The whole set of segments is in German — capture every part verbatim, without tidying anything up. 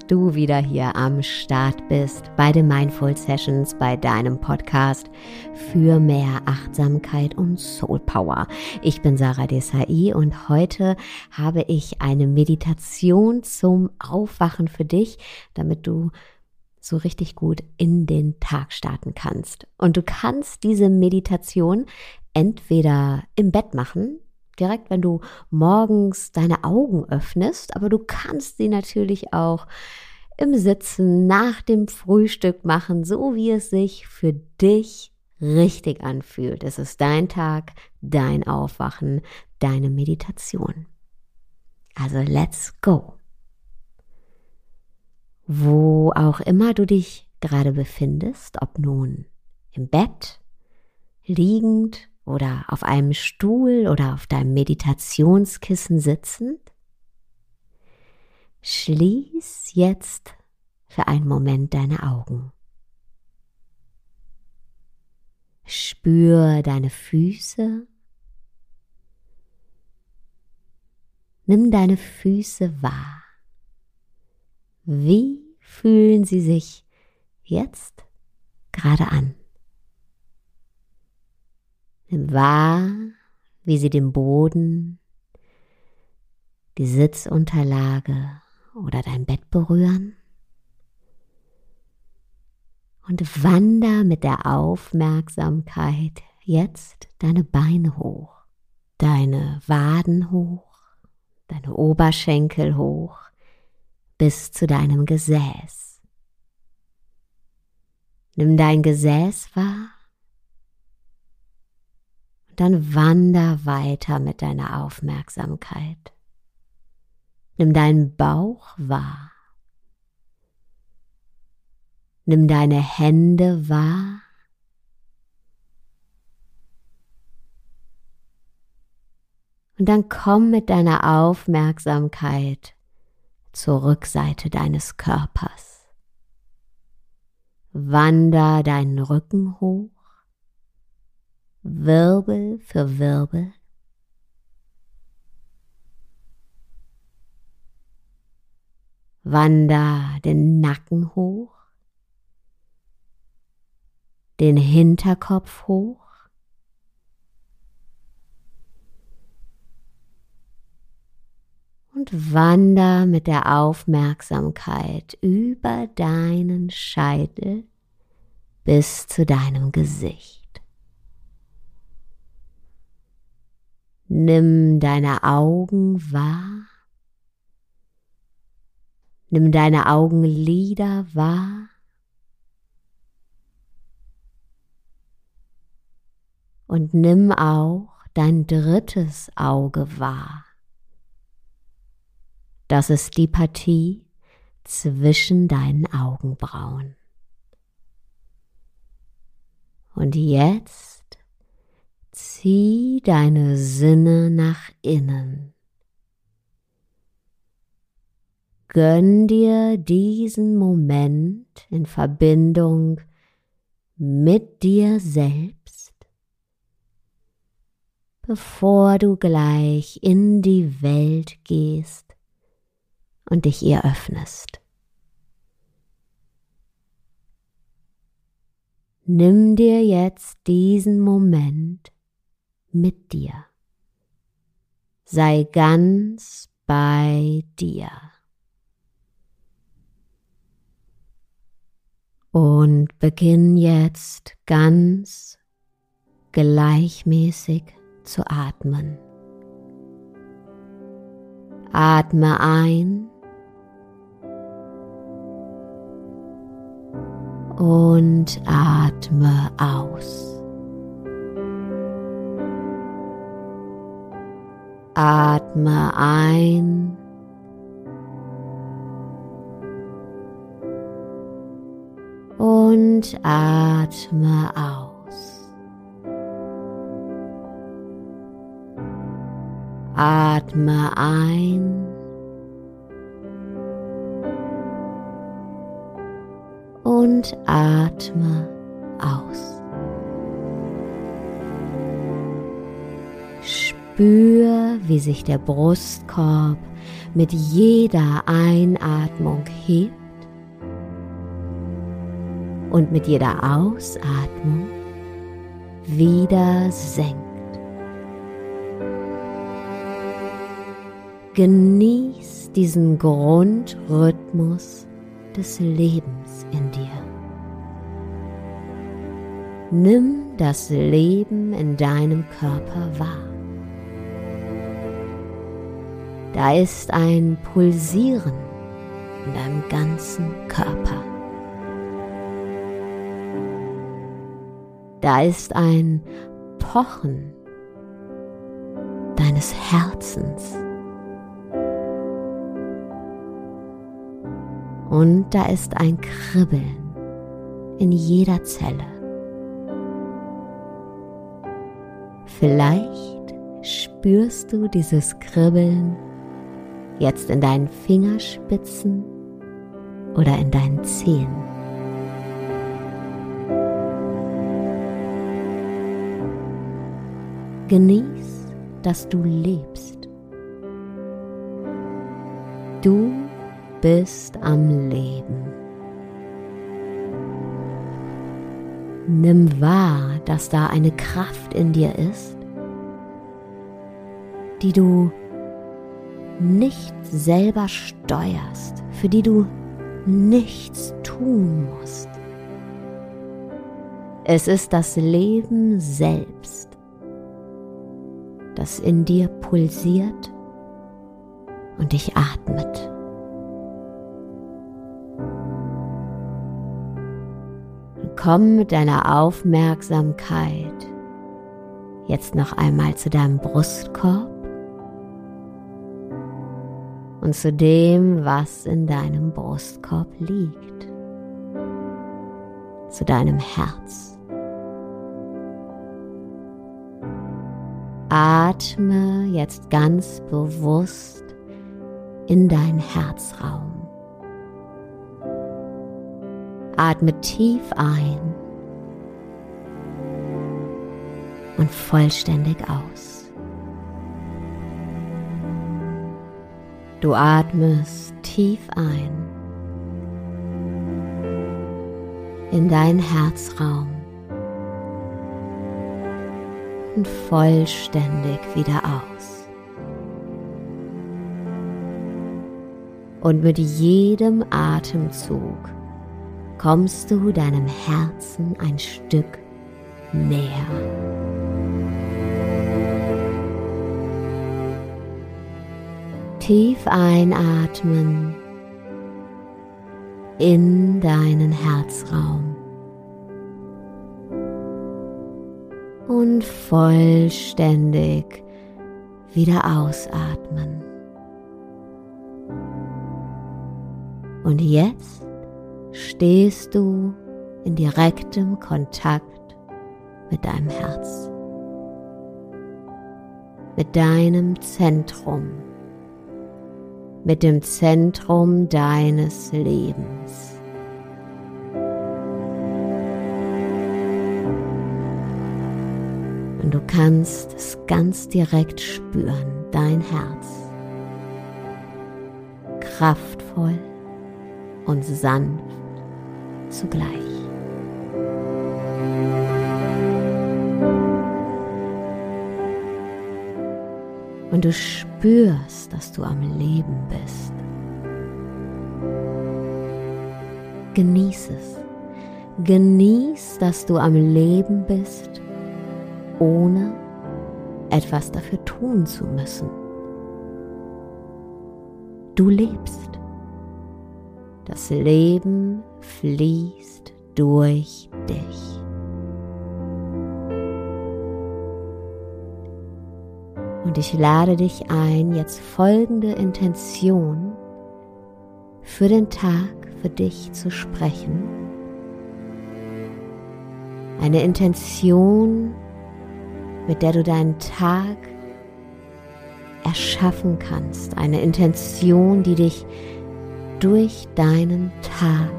du wieder hier am Start bist bei den Mindful Sessions, bei deinem Podcast für mehr Achtsamkeit und Soul Power. Ich bin Sarah Desai und heute habe ich eine Meditation zum Aufwachen für dich, damit du so richtig gut in den Tag starten kannst. Und du kannst diese Meditation entweder im Bett machen, direkt wenn du morgens deine Augen öffnest, aber du kannst sie natürlich auch im Sitzen nach dem Frühstück machen, so wie es sich für dich richtig anfühlt. Es ist dein Tag, dein Aufwachen, deine Meditation. Also let's go. Wo auch immer du dich gerade befindest, ob nun im Bett, liegend oder auf einem Stuhl oder auf deinem Meditationskissen sitzend, schließ jetzt für einen Moment deine Augen. Spür deine Füße. Nimm deine Füße wahr. Wie fühlen sie sich jetzt gerade an? Nimm wahr, wie sie den Boden, die Sitzunterlage oder dein Bett berühren. Und wander mit der Aufmerksamkeit jetzt deine Beine hoch, deine Waden hoch, deine Oberschenkel hoch, bis zu deinem Gesäß. Nimm dein Gesäß wahr. Dann wander weiter mit deiner Aufmerksamkeit. Nimm deinen Bauch wahr. Nimm deine Hände wahr. Und dann komm mit deiner Aufmerksamkeit zur Rückseite deines Körpers. Wander deinen Rücken hoch. Wirbel für Wirbel. Wander den Nacken hoch, den Hinterkopf hoch. Und wander mit der Aufmerksamkeit über deinen Scheitel bis zu deinem Gesicht. Nimm deine Augen wahr. Nimm deine Augenlider wahr. Und nimm auch dein drittes Auge wahr. Das ist die Partie zwischen deinen Augenbrauen. Und jetzt zieh deine Sinne nach innen. Gönn dir diesen Moment in Verbindung mit dir selbst, bevor du gleich in die Welt gehst und dich ihr öffnest. Nimm dir jetzt diesen Moment mit dir. Sei ganz bei dir. Und beginn jetzt ganz gleichmäßig zu atmen. Atme ein und atme aus. Atme ein und atme aus. Atme ein und atme aus. Spür, wie sich der Brustkorb mit jeder Einatmung hebt und mit jeder Ausatmung wieder senkt. Genieß diesen Grundrhythmus des Lebens in dir. Nimm das Leben in deinem Körper wahr. Da ist ein Pulsieren in deinem ganzen Körper. Da ist ein Pochen deines Herzens. Und da ist ein Kribbeln in jeder Zelle. Vielleicht spürst du dieses Kribbeln jetzt in deinen Fingerspitzen oder in deinen Zehen. Genieß, dass du lebst. Du bist am Leben. Nimm wahr, dass da eine Kraft in dir ist, die du nicht selber steuerst, für die du nichts tun musst. Es ist das Leben selbst, das in dir pulsiert und dich atmet. Komm mit deiner Aufmerksamkeit jetzt noch einmal zu deinem Brustkorb und zu dem, was in deinem Brustkorb liegt, zu deinem Herz. Atme jetzt ganz bewusst in deinen Herzraum. Atme tief ein und vollständig aus. Du atmest tief ein in deinen Herzraum und vollständig wieder aus. Und mit jedem Atemzug kommst du deinem Herzen ein Stück näher. Tief einatmen in deinen Herzraum und vollständig wieder ausatmen. Und jetzt stehst du in direktem Kontakt mit deinem Herz, mit deinem Zentrum, mit dem Zentrum deines Lebens. Und du kannst es ganz direkt spüren, dein Herz, kraftvoll und sanft zugleich. Und du spürst, dass du am Leben bist. Genieß es. Genieß, dass du am Leben bist, ohne etwas dafür tun zu müssen. Du lebst. Das Leben fließt durch dich. Und ich lade dich ein, jetzt folgende Intention für den Tag für dich zu sprechen. Eine Intention, mit der du deinen Tag erschaffen kannst. Eine Intention, die dich durch deinen Tag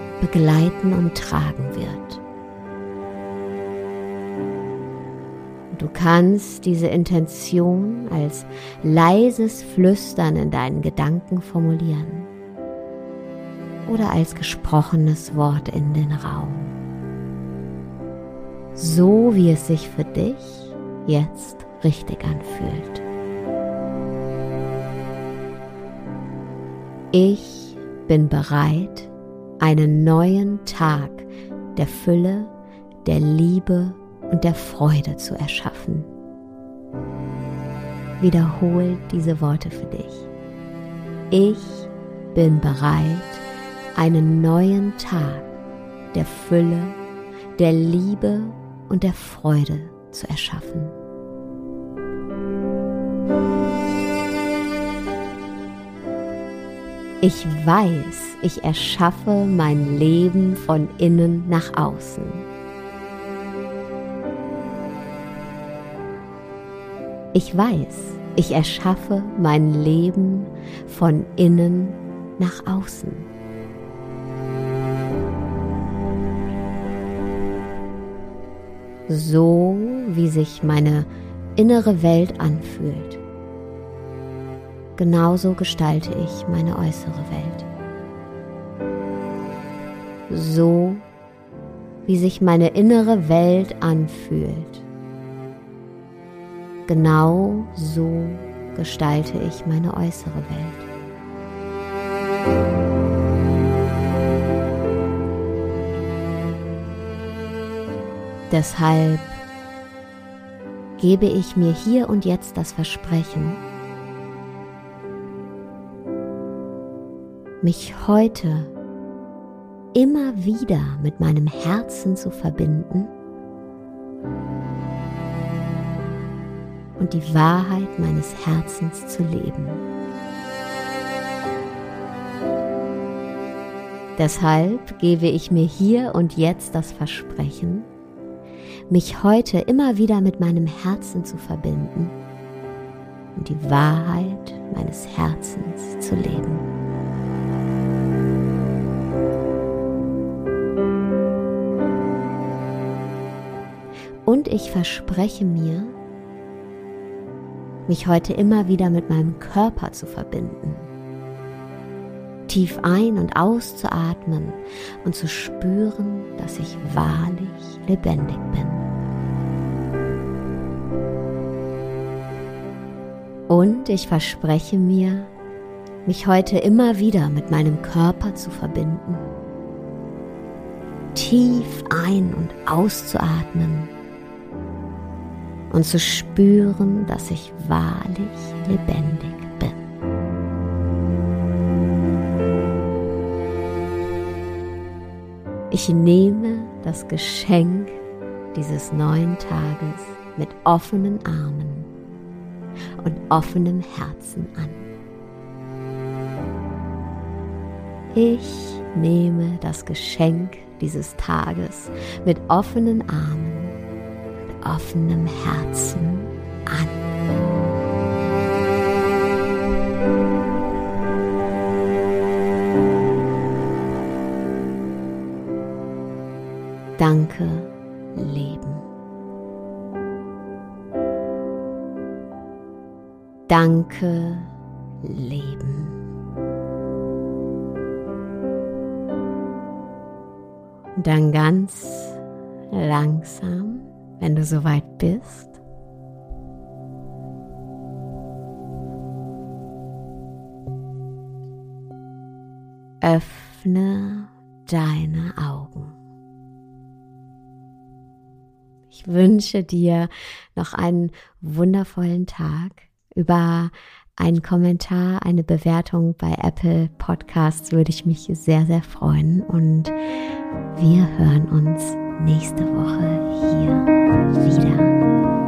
begleiten und tragen wird. Du kannst diese Intention als leises Flüstern in deinen Gedanken formulieren oder als gesprochenes Wort in den Raum. So wie es sich für dich jetzt richtig anfühlt. Ich bin bereit, einen neuen Tag der Fülle, der Liebe und der Freude zu erschaffen. Wiederhol diese Worte für dich. Ich bin bereit, einen neuen Tag der Fülle, der Liebe und der Freude zu erschaffen. Ich weiß, ich erschaffe mein Leben von innen nach außen. Ich weiß, ich erschaffe mein Leben von innen nach außen. So wie sich meine innere Welt anfühlt, genauso gestalte ich meine äußere Welt. So wie sich meine innere Welt anfühlt, genau so gestalte ich meine äußere Welt. Deshalb gebe ich mir hier und jetzt das Versprechen, mich heute immer wieder mit meinem Herzen zu verbinden und die Wahrheit meines Herzens zu leben. Deshalb gebe ich mir hier und jetzt das Versprechen, mich heute immer wieder mit meinem Herzen zu verbinden und die Wahrheit meines Herzens zu leben. Und ich verspreche mir, mich heute immer wieder mit meinem Körper zu verbinden, tief ein- und auszuatmen und zu spüren, dass ich wahrlich lebendig bin. Und ich verspreche mir, mich heute immer wieder mit meinem Körper zu verbinden, tief ein- und auszuatmen und zu spüren, dass ich wahrlich lebendig bin. Ich nehme das Geschenk dieses neuen Tages mit offenen Armen und offenem Herzen an. Ich nehme das Geschenk dieses Tages mit offenen Armen und offenem Herzen an. Danke, Leben. Danke, Leben. Und dann ganz langsam, wenn du soweit bist, öffne deine Augen. Ich wünsche dir noch einen wundervollen Tag. Über einen Kommentar, eine Bewertung bei Apple Podcasts würde ich mich sehr, sehr freuen. Und wir hören uns nächste Woche hier wieder.